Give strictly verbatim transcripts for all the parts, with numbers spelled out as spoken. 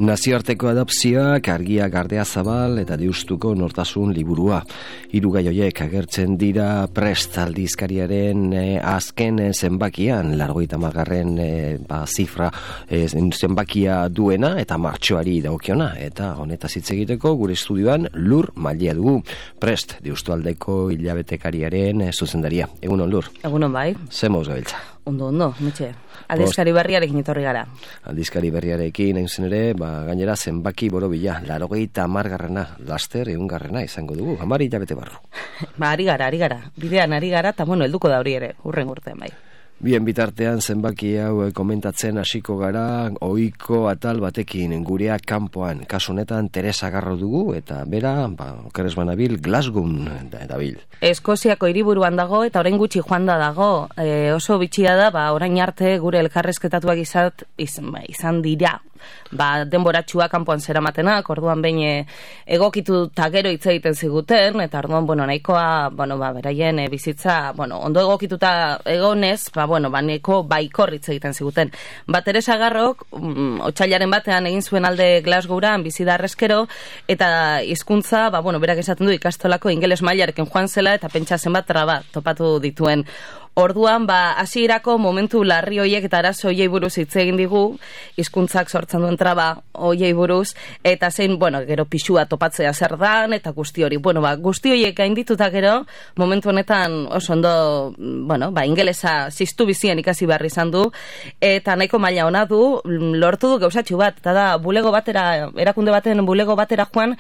Nazioarteko adopzioak, argia gardea zabal eta Deustuko nortasun liburua. Hiru gai horiek agertzen dira Prest aldizkariaren eh, azken zenbakian, largoita margarren eh, ba, zifra eh, zenbakia duena eta martxoari dagokiona. Eta honetaz hitz egiteko gure estudioan Lur Mailia dugu. Prest, Deustualdeko hilabetekariaren eh, zuzendaria. Egunon, Lur? Egunon, bai. Zemoz gabiltza? Ondo, ondo, metxe. Aldizkari berriarekin etorri gara. Aldizkari berriarekin, egin zen ere, ba, gainera zenbaki borobila, larogeita amargarrena, laster egungarrena izango dugu, hamar hilabete barru. Ba, ari gara, ari gara, bidean ari gara, eta bueno, helduko da hori ere, urren urtean bai. Bien bitartean zenbaki hau komentatzen hasiko gara ohiko atal batekin gurea kanpoan. Kasu honetan Teresa Garro dugu eta bera, ba, okeres banabil, Glasgown dabil. Eskoziako hiriburuan dago eta orain gutxi joanda dago. E, oso bitxia da, ba, orain arte gure elkarrezketatuak izat, izan, ba, izan dira. Ba, denboratxua kanpoan zeramatenak, orduan behin egokitu eta gero hitz egiten ziguten, eta orduan, bueno, nahikoa, bueno, ba, beraien e, bizitza, bueno, ondo egokituta egonez, ba, bueno, ba, nahiko baikor hitz egiten ziguten. Ba, Teresa Garrok, mm, otsailaren batean egin zuen alde Glasgowran bizi da arreskero, eta hizkuntza, ba, bueno, berak esaten du ikastolako ingeles mailarekin joan zela, eta pentsa zenbat traba topatu dituen. Orduan, ba, hasierako momentu larri hoiek eta arazo hoiei buruz hitz egin digu, hizkuntzak sortzen duen traba hoiei buruz, eta zein, bueno, gero pixua topatzea zer dan, eta guzti hori. Bueno, ba, guzti horiek gaindituta gero, momentu honetan oso ondo, bueno, ba, ingelesa ziztu bizien ikasi behar izan du, eta nahiko maila ona du, lortu du gauzatxu bat, eta da, bulego batera, erakunde baten bulego batera joan,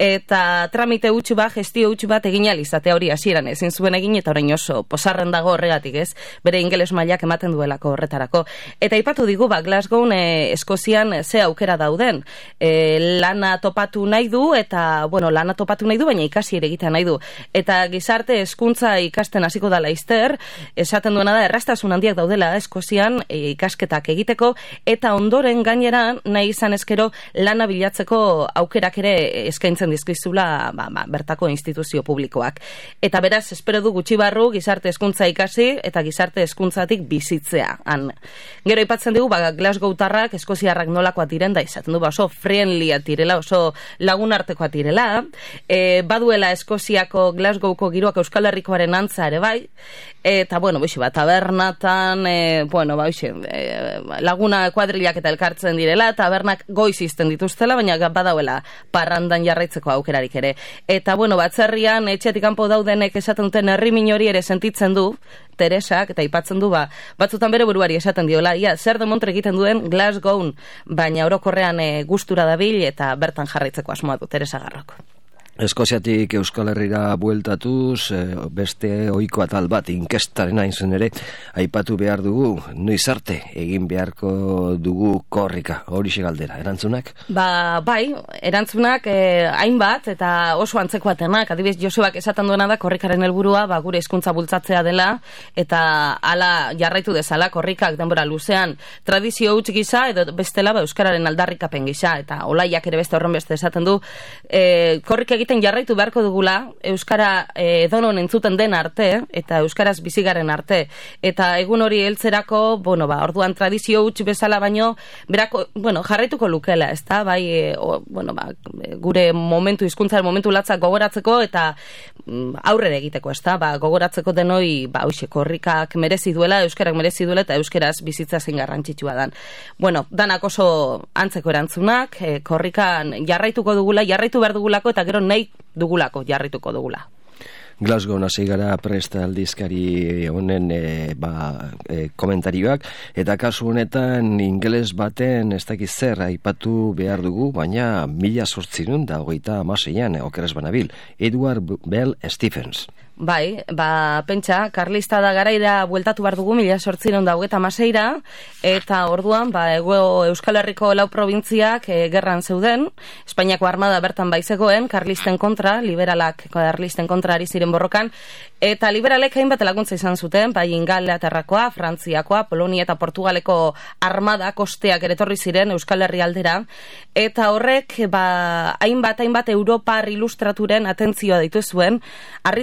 eta tramite hutsu bat, gestio hutsu bat egin alizatea hori hasieran ezin zuen egin, eta orain oso posarren dago horrega ez, bere ingeles mailak ematen duelako horretarako. Eta aipatu digu, ba, Glasgown e, Eskozian ze aukera dauden. E, lana topatu nahi du, eta, bueno, lana topatu nahi du, baina ikasi ere egiten nahi du. Eta gizarte hezkuntza ikasten hasiko da laizter, esaten duena da, erraztasun handiak daudela Eskozian e, ikasketak egiteko, eta ondoren gainera nahi izan eskero lana bilatzeko aukerak ere eskaintzen dizkizula ba, ba, bertako instituzio publikoak. Eta beraz, espero du gutxi barru gizarte hezkuntza ikasi eta gizarte hezkuntzatik bizitzea. Han. Gero aipatzen dugu, ba, Glasgowtarrak, eskoziarrak nolakoak diren, da izaten du, ba, oso friendlyak direla, oso lagunartekoak direla. E, baduela Eskoziako Glasgowko giroak Euskal Herrikoaren antza ere bai, eta, bueno, boixi, ba, tabernatan, e, bueno, ba, boixi, e, laguna kuadrilak eta elkartzen direla, tabernak goiz izten dituztela, baina badauela parrandan jarraitzeko aukerarik ere. Eta, bueno, batzerrian, etxetik kanpo daudenek esaten duten herri minori ere sentitzen du, Teresak, eta aipatzen du, ba, batzutan bere buruari esaten diola, ia, zer demontre egiten duen Glasgown, baina orokorrean e, gustura dabil eta bertan jarraitzeko asmoa du Teresa Garrok. Eskoziatik Euskal Herrira bueltatuz, beste ohiko atal bat inkestaren hain zen ere, aipatu behar dugu, noiz arte egin beharko dugu korrika, hori galdera, erantzunak? Ba, bai, erantzunak eh, hainbat, eta oso antzekoatenak, adibidez Josebak esaten duena da, korrikaren helburua, ba, gure hizkuntza bultzatzea dela, eta hala jarraitu dezala, korrikak denbora luzean, tradizio huts gisa, edo bestela, ba, euskararen aldarrikapen gisa, eta olaiak ere beste horren beste esaten du, eh, korrik egiten jarraitu beharko dugula, euskara e, edonon entzuten den arte, eta euskaraz bizigaren arte, eta egun hori heltzerako, bueno, ba, orduan tradizio huts bezala baino, berako, bueno, jarraituko lukela, ez da, bai, e, o, bueno, ba, gure momentu, hizkuntzaren momentu latzak gogoratzeko, eta mm, aurrera egiteko, ez da, ba, gogoratzeko denoi, ba, hoxe, korrikak merezi duela, euskarak merezi duela, eta euskaraz bizitza zein garrantzitsua dan. Bueno, danak oso antzeko erantzunak, e, korrikan jarraituko dugula, jarraitu behar dugulako, eta gero nahi dugulako, jarrituko dugula. Glasgow hasi gara Prest aldizkari honen e, ba, e, komentarioak, eta kasu honetan ingeles baten ez dakiz zer aipatu behar dugu, baina mila zortzirun da hogeita amaseian, okeres banabil, Edward Bell Stephens. Bai, ba, pentsa, karlista da garaira bueltatu behar dugu, mila sortziron da hogeta maseira, eta orduan, ba, ego Euskal Herriko lau probintziak e, gerran zeuden, Espainiako armada bertan baizegoen, karlisten kontra, liberalak karlisten kontra ari ziren borrokan, eta liberalek hainbat laguntza izan zuten, bai Ingalaterrakoa, Frantziakoa, Polonia eta Portugaleko armada kosteak eretorri ziren Euskal Herri aldera, eta horrek, ba, hainbat, hainbat Europar ilustraturen atentzioa ditu zuen, harrituta zeuden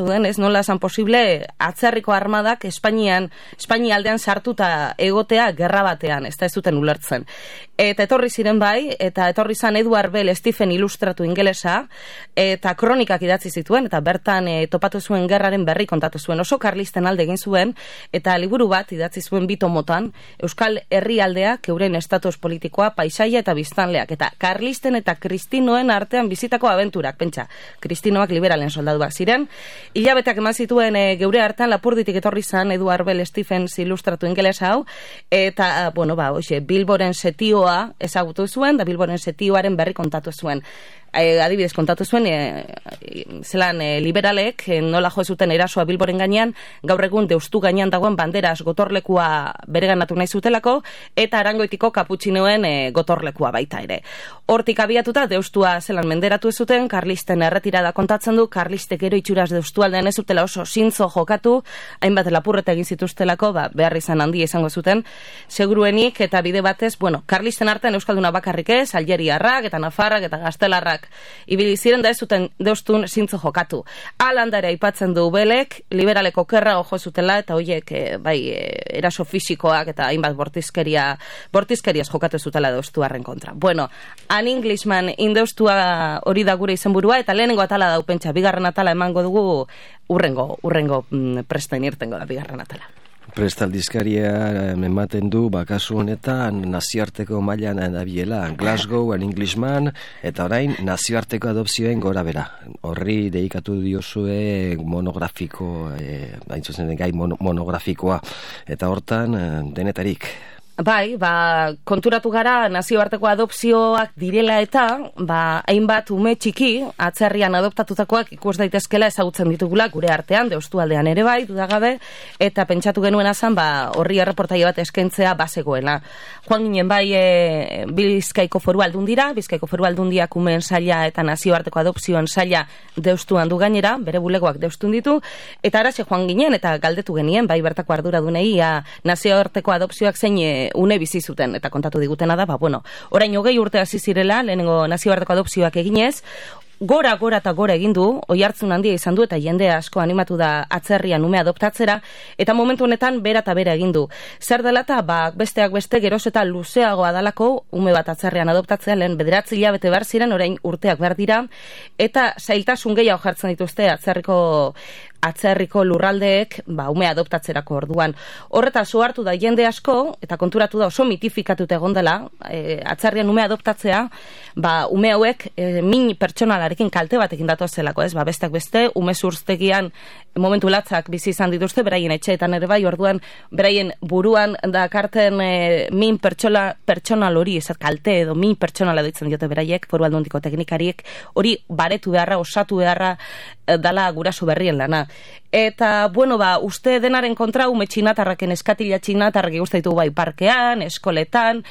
zeuden, ez nola esan posible atzerriko armadak Espainian, Espainia aldean sartuta egotea gerra batean, ez da ez duten ulertzen. Eta etorri ziren bai, eta etorri zan Edward Bell Stephen ilustratu ingelesa, eta kronikak idatzi zituen, eta bertan e, topatu zuen gerraren berri kontatu zuen, oso karlisten alde egin zuen, eta liburu bat idatzi zuen bi tomotan, Euskal Herrialdeak, euren estatus politikoa, paisaia eta biztanleak, eta karlisten eta kristinoen artean bizitako abenturak, pentsa, kristinoak liberalen soldaduak ziren, hilabeteak eman zituen e, geure artean lapurditik etorri zan Edward Bell Stephens ilustratu ingelesa hau, eta, bueno, ba, oixe, Bilboren setioa ezagutu zuen, da Bilboren setioaren berri kontatu zuen. E, adibidez kontatu zuen e, e, zelan e, liberalek e, nola jo zuten erasoa Bilboren gainean, gaur egun deustu gainean dagoen banderas gotorlekua bereganatu nahi zutelako, eta Arangoitiko kaputxinoen e, gotorlekua baita ere. Hortik abiatuta deustua zelan menderatu zuten, karlisten erretirada kontatzen du, karlistek gero itxuraz deustu aldean ez zutela oso zintzo jokatu, hainbat lapurreta egin zituztelako, ba, behar izan handia izango zuten, seguruenik eta bide batez, bueno, karlisten artean euskalduna bakarrik ez, Algeriarrak eta Nafarrak eta Gaztelarrak ibili ziren da ez zuten deustun zintzo jokatu. Alandare aipatzen du Belek, liberaleko kerra ojo zutela, eta hoiek e, bai e, eraso fisikoak eta hainbat bortizkeria, bortizkeriaz jokatu zutela deustuarren kontra. Bueno, An Englishman indeustua hori da gure izenburua, eta lehenengo atala dau pentsa, bigarren atala emango dugu urrengo, urrengo mm, presten irtengo da bigarren atala. Prestaldizkaria ematen du bakasu honetan nazioarteko mailan dabilela Glasgow, An Englishman, eta orain nazioarteko adopzioen gora bera. Horri deikatu diozue monografiko, eh, hain zuzen gai monografikoa, eta hortan denetarik. Bai, ba, konturatu gara nazioarteko adopzioak direla eta ba, hainbat ume txiki atzerrian adoptatutakoak ikus daitezkela ezagutzen ditugula gure artean, deustualdean ere bai, dudagabe, eta pentsatu genuen azan, ba, horri erreportaia bat eskentzea bazegoela. Joan ginen bai e, Bizkaiko Foru Aldundira, Bizkaiko Foru Aldundiak umeen saila eta nazioarteko adopzioan saila deustuan du gainera, bere bulegoak deustun ditu, eta araxe joan ginen eta galdetu genien, bai bertako arduradunei nazioarteko adopzioak zein e, une bizi zuten, eta kontatu digutena da, ba, bueno, orain hogei urte hasi zirela, lehenengo nazioarteko adopzioak eginez, gora, gora eta gora egin du, oihartzun handia izan du, eta jende asko animatu da atzerrian ume adoptatzera, eta momentu honetan bera eta bera egin du. Zer dela eta, ba, besteak beste geroz eta luzeagoa dalako ume bat atzerrian adoptatzea, lehen bederatzi hilabete behar ziren, orain urteak behar dira, eta zailtasun gehiago jartzen dituzte atzerriko atzerriko lurraldeek ba, ume adoptatzerako orduan. Horreta hartu da jende asko, eta konturatu da oso mitifikatute egon dela, e, atzerrian ume adoptatzea, ba, ume hauek e, min pertsonalarekin kalte batekin datozelako, ez? Ba, besteak beste, ume zurztegian momentu latzak bizi izan dituzte, beraien etxeetan ere bai, orduan beraien buruan dakarten e, min pertsola, pertsonal hori, ez kalte edo min pertsonala ditzen diote beraiek, Foru Aldundiko teknikariek, hori baretu beharra, osatu beharra e, dala guraso berrien lana. Eta, bueno, ba, uste denaren kontra ume txinatarraken eskatila txinatarrak guzti ditu bai parkean, eskoletan,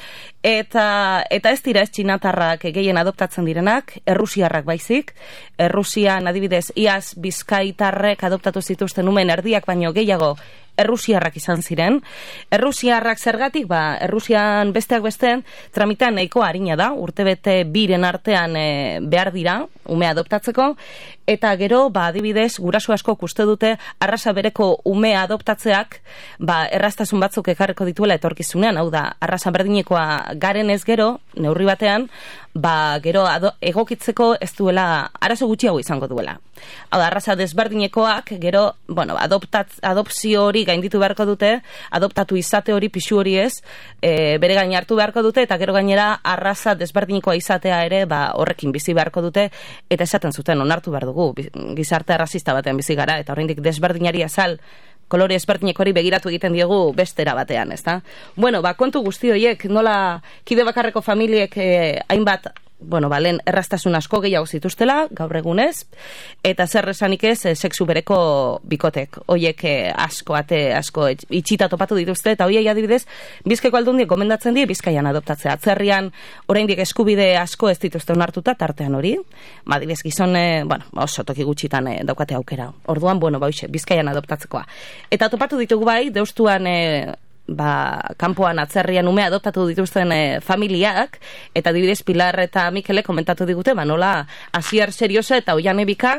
eta, eta ez dira ez txinatarrak gehien adoptatzen direnak, errusiarrak baizik, Errusian adibidez iaz bizkaitarrek adoptatu zituzten umen erdiak baino gehiago errusiarrak izan ziren. Errusiarrak zergatik, ba, Errusian besteak beste, tramitean nahiko harina da, urtebete biren artean e, behar dira, ume adoptatzeko, eta gero, ba, adibidez, guraso asko uste dute, arrasa bereko ume adoptatzeak, ba, erraztasun batzuk ekarriko dituela etorkizunean, hau da, arrasa berdinekoa garen ez gero, neurri batean, ba, gero ado, egokitzeko ez duela, arazo gutxiago izango duela. Hau da, arraza desberdinekoak, gero, bueno, adoptatz, adopzio hori gainditu beharko dute, adoptatu izate hori, pixu hori ez, e, bere gain hartu beharko dute, eta gero gainera arraza desberdinekoa izatea ere, ba, horrekin bizi beharko dute, eta esaten zuten, onartu behar dugu, gizarte arrazista batean bizi gara, eta horrendik desberdinari azal, kolore ezberdinek hori begiratu egiten diegu bestera batean, ezta? Bueno, ba, kontu guzti horiek, nola kide bakarreko familiek eh, hainbat, bueno, ba, lehen erraztasun asko gehiago zituztela, gaur egunez, eta zer esanik ez, eh, sexu bereko bikotek, hoiek eh, asko, ate, asko itxita topatu dituzte, eta hoiei adibidez, Bizkaiko Aldundiek gomendatzen die Bizkaian adoptatzea. Atzerrian, oraindik eskubide asko ez dituzte onartuta, tartean hori, ba, adibidez, gizon, eh, bueno, oso toki gutxitan eh, daukate aukera. Orduan, bueno, ba, hoxe, Bizkaian adoptatzekoa. Eta topatu ditugu bai, deustuan, eh, ba, kanpoan atzerrian ume adoptatu dituzten e, familiak, eta dibidez Pilar eta Mikele komentatu digute, ba, nola Asier Serioso eta Oian Ebika,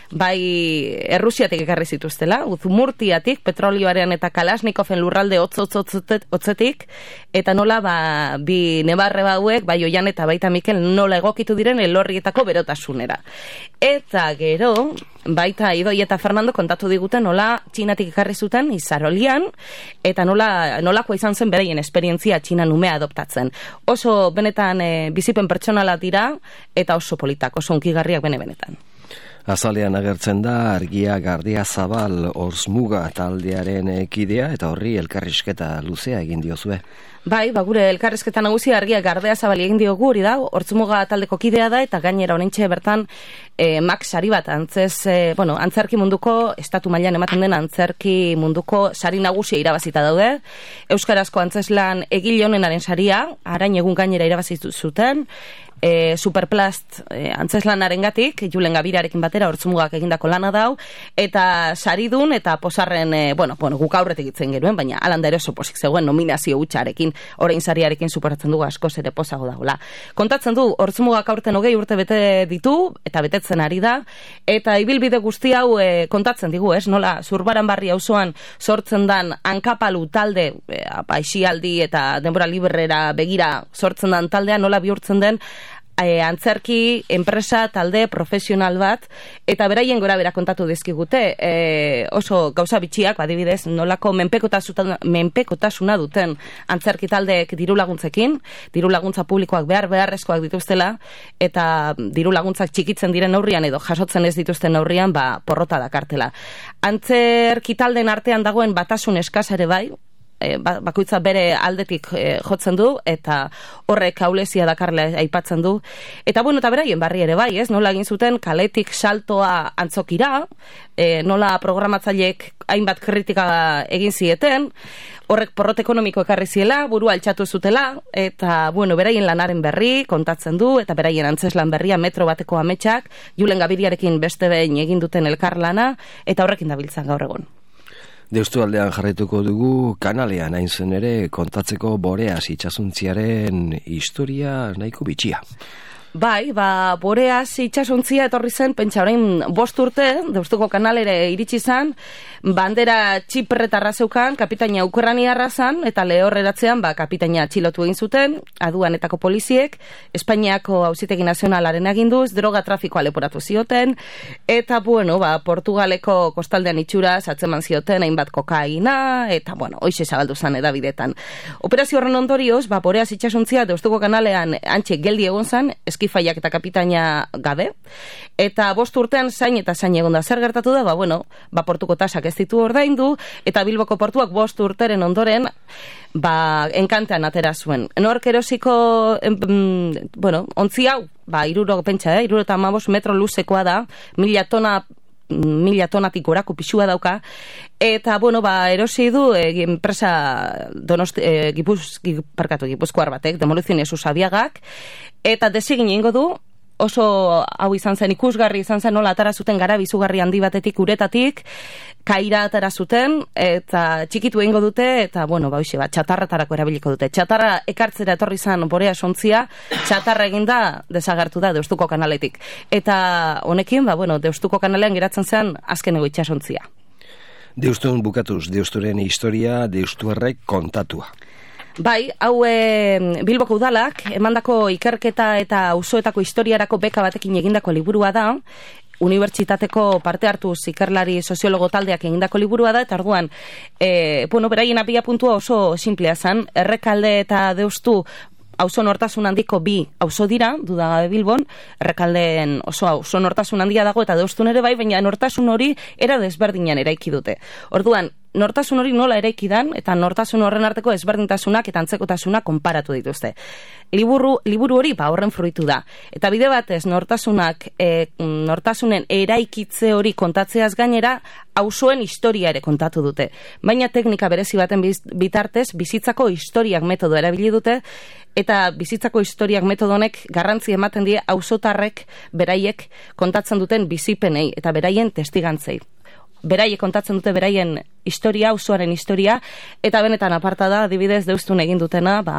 bai Errusiatik ekarri zituztela, Uzumurtiatik, petrolioaren eta Kalasnikofen lurralde hotz-hotzetik, eta nola, ba, bi nebarre bauek, bai Oian eta baita Mikel, nola egokitu diren elorrietako berotasunera. Eta gero, baita Idoi eta Fernando kontatu digute nola Txinatik ekarri zuten Izarolian, eta nola, nolakoa izan zen beraien esperientzia Txinan umea adoptatzen. Oso benetan e, bizipen pertsonala dira, eta oso politak, oso unkigarriak bene-benetan. Azalean agertzen da Argia Gardia Zabal Orzmuga taldearen kidea, eta horri elkarrizketa luzea egin diozue. Bai, ba, gure elkarrizketa nagusia Argia Gardea Zabal egin diogu hori da, Orzmuga taldeko kidea da, eta gainera oraintxe bertan e, Max sari bat, antzez, e, bueno, antzerki munduko, estatu mailan ematen den antzerki munduko sari nagusia irabazita daude. Euskarazko antzeslan egile honenaren saria, arain egun gainera irabazitu zuten, E, Superplast e, antzeslanaren gatik, Julen Gabirarekin batera Orzmugak egindako lana dau, eta saridun eta posarren, e, bueno, bueno, guk aurretik itzen genuen, baina alanda ere oso posik zegoen nominazio hutsarekin, orain sariarekin superatzen dugu askoz ere posago dagoela. Kontatzen du, Orzmugak aurten hogei urte bete ditu, eta betetzen ari da, eta ibilbide guzti hau e, kontatzen digu, ez? Nola, Zurbaran barri auzoan sortzen dan hankapalu talde, e, aixialdi eta denbora librera begira sortzen dan taldea, nola bihurtzen den E, antzerki, enpresa, talde, profesional bat, eta beraien gora bera kontatu dizkigute, e, oso gauza bitxiak, adibidez, nolako menpekotasuna, menpekotasuna duten antzerki taldeek diru laguntzekin, diru laguntza publikoak behar beharrezkoak dituztela, eta diru laguntzak txikitzen diren neurrian edo jasotzen ez dituzten neurrian, ba, porrota dakartela. Antzerki taldeen artean dagoen batasun eskasare bai, E, bakoitza bere aldetik e, jotzen du, eta horrek aulezia dakarla aipatzen du. Eta bueno, eta beraien barri ere bai, ez? Nola egin zuten kaletik saltoa antzokira, e, nola programatzaileek hainbat kritika egin zieten, horrek porrot ekonomiko ekarri ziela, burua altxatu zutela, eta bueno, beraien lanaren berri kontatzen du, eta beraien antzeslan berria Metro bateko ametsak, Julen Gabiriarekin beste behin egin duten elkarlana, eta horrekin dabiltzan gaur egon. Deustu aldean jarraituko dugu kanalean hain zen ere kontatzeko Boreas itxasuntziaren historia nahiko bitxia. Bai, ba, Boreas itxasontzia etorri zen, pentsa orain bost urte, Deustuko kanalere iritsi zen, bandera txipretarra zeukan, kapitaina ukrainiarra zan, eta lehorreratzean, ba, kapitaina atxilotu egin zuten, aduanetako poliziek, Espainiako Auzitegi Nazionalaren aginduz, droga trafikoa leporatu zioten, eta, bueno, ba, Portugaleko kostaldean itxuraz atzeman zioten, hainbat kokaina, eta, bueno, hoize zabaldu zen edabidetan. Operazio horren ondorioz, ba, Boreas itxasontzia Deustuko kanalean antxe geldi egon zen, eskifaiak eta kapitaina gabe, eta bost urtean zain eta zain egon da. Zer gertatu da, ba, bueno, ba, portuko tasak ez ditu ordaindu, eta Bilboko portuak bost urteren ondoren, ba, enkantean atera zuen. Nork erosiko, em, bueno, ontzi hau, ba, iruro, pentsa, eh, iruro eta amabos metro luzekoa da, mila tona mila tonatik gorako pixua dauka, eta, bueno, ba, erosi du e, enpresa donosti, e, gipuz, parkatu, gipuzkoar batek, Demoliciones Usabiagak, eta desegin egingo du, oso hau izan zen, ikusgarri izan zen, nola atara zuten gara bizugarri handi batetik uretatik, kaira atara zuten, eta txikitu egingo dute, eta, bueno, ba, hoxe, ba, txatarratarako erabiliko dute. Txatarra ekartzera etorri zan Boreas ontzia, txatarra eginda desagertu da Deustuko kanaletik. Eta honekin, ba, bueno, Deustuko kanalean geratzen zen azkeneko itxasontzia. Deustun bukatuz, Deusturen historia, Deustuarrek kontatua. Bai, hau e, Bilboko udalak, emandako ikerketa eta auzoetako historiarako beka batekin egindako liburua da, unibertsitateko parte hartuz ikerlari soziologo taldeak egindako liburua da, eta orduan, e, bueno, beraien abia puntua oso simplea zen, Errekalde eta Deustu auzo nortasun handiko bi auzo dira, dudagabe Bilbon, Errekaldeen oso auzo nortasun handia dago eta Deustun ere bai, baina nortasun hori era desberdinan eraiki dute. Orduan, nortasun hori nola eraikidan, eta nortasun horren arteko ezberdintasunak eta antzekotasuna konparatu dituzte. Liburu, liburu hori ba horren fruitu da. Eta bide batez nortasunak, e, nortasunen eraikitze hori kontatzeaz gainera, auzoen historia ere kontatu dute. Baina teknika berezi baten bitartez, bizitzako historiak metodo erabili dute, eta bizitzako historiak metodonek garrantzi ematen die auzotarrek beraiek kontatzen duten bizipenei eta beraien testigantzei. beraiek kontatzen dute beraien historia, auzoaren historia, eta benetan aparta da, adibidez, deustun egin dutena, ba,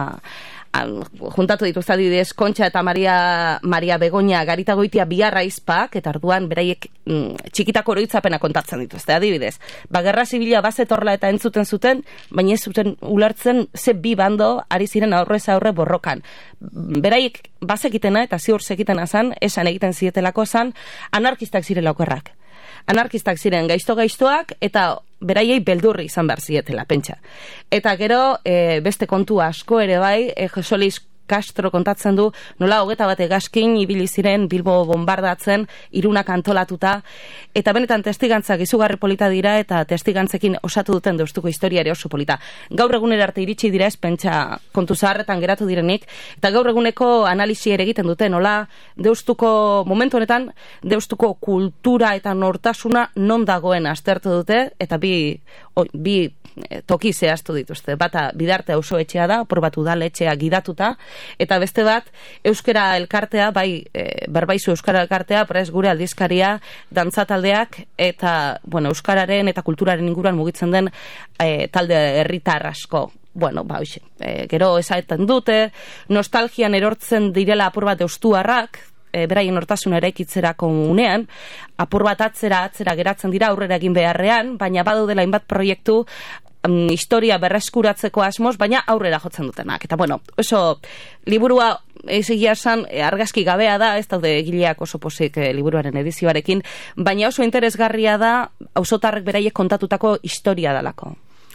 juntatu dituzte adibidez Kontxa eta Maria, Maria Begoña Garitagoitia biharra izpak, eta orduan beraiek mm, txikitako oroitzapena kontatzen dituzte, adibidez. Ba, gerra zibila bazetorla eta entzuten zuten, baina ez zuten ulertzen ze bi bando ari ziren aurrez aurre borrokan. Beraiek bazekitena eta ziur zekitena zan, esan egiten zietelako zan, anarkistak zirela okerrak. Anarkistak ziren gaizto-gaiztoak eta beraiei beldurri izan behar zietela, pentsa. Eta gero, e, beste kontu asko ere bai, e, Josolis Castro kontatzen du, nola hogeta bate gaskin ibili ziren Bilbo bombardatzen, irunak antolatuta, eta benetan testigantzak izugarri polita dira, eta testigantzekin osatu duten deustuko historia ere oso polita. Gaur egunera arte iritsi dira ez pentsa kontu zaharretan geratu direnik, eta gaur eguneko analisi ere egiten dute, nola deustuko, momentu honetan, deustuko kultura eta nortasuna non dagoen aztertu dute, eta bi, o, bi toki zehaztu dituzte. Bata bidarte auzo etxea da, opor bat udaletxea gidatuta, eta beste bat euskara elkartea, bai e, berbaizu euskara elkartea, prez gure aldizkaria, dantzataldeak, eta bueno, euskararen eta kulturaren inguruan mugitzen den e, talde herritar asko. Bueno, ba, hoxe, e, gero esaten dute, nostalgian erortzen direla apur bat eustuarrak, e, beraien nortasuna eraikitzerako unean, apur bat atzera atzera geratzen dira aurrera egin beharrean, baina badaudela hainbat proiektu um, historia berreskuratzeko asmoz, baina aurrera jotzen dutenak. Eta bueno, oso liburua egia esan argazki gabea da, ez daude egileak oso posik e, liburuaren edizioarekin, baina oso interesgarria da auzotarrek beraiek kontatutako historia dalako.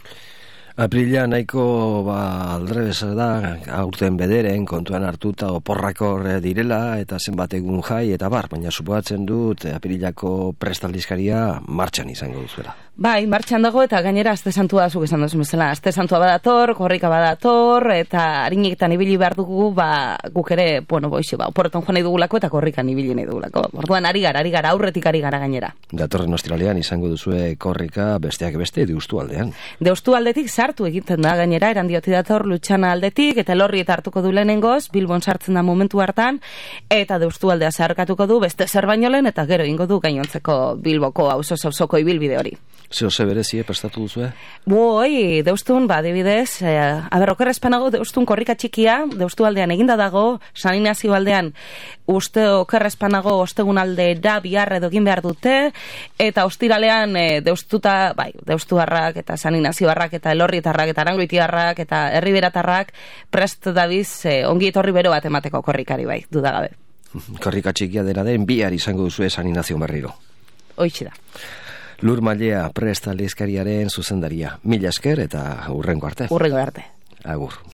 Aprila nahiko ba, aldrebes da, aurten bederen kontuan hartuta oporrakor direla eta zenbat egun jai eta bar, baina supoatzen dut aprilako prestaldizkaria martxan izango duzuela. Bai, martxan dago eta gainera Aste Santua zuk esan duzu bezala. Aste Santua badator, korrika badator, eta harineketan ibili behar dugu, ba, guk ere, bueno, boixe, ba, oporretan joan nahi dugulako eta korrikan ibili nahi dugulako. Orduan ari gara, ari gara, aurretik ari gara gainera. Datorren ostiralean izango duzue korrika besteak beste Deustu aldean. Deustu aldetik sartu egiten da gainera, erandioti dator Lutxana aldetik, eta Elorri eta hartuko du lehenengoz, Bilbon sartzen da momentu hartan, eta Deustu aldea zeharkatuko du beste zer baino lehen, eta gero ingo du gainontzeko Bilboko auzo-auzoko ibilbide hori. Zeo ze berezie prestatu duzue? Boi, Deustun, ba, adibidez, eh, aber, okerrezpanago Deustun korrika txikia, Deustu aldean eginda dago, San Inazio aldean uste okerrezpanago ostegun aldera bihar edo egin behar dute, eta ostiralean eh, Deustuta, bai, Deustuarrak eta San Inazioarrak eta Elorrietarrak eta Arangoitiarrak eta Herriberatarrak prest dabiz eh, ongi etorri bero bat emateko korrikari, bai, dudagabe. Korrika txikia dena den bihar izango duzue San Inazio berriro. Hoitxe da. Lur Mailea prest aldizkariaren zuzendaria. Mila esker eta hurrengo arte. Hurrengo arte. Agur.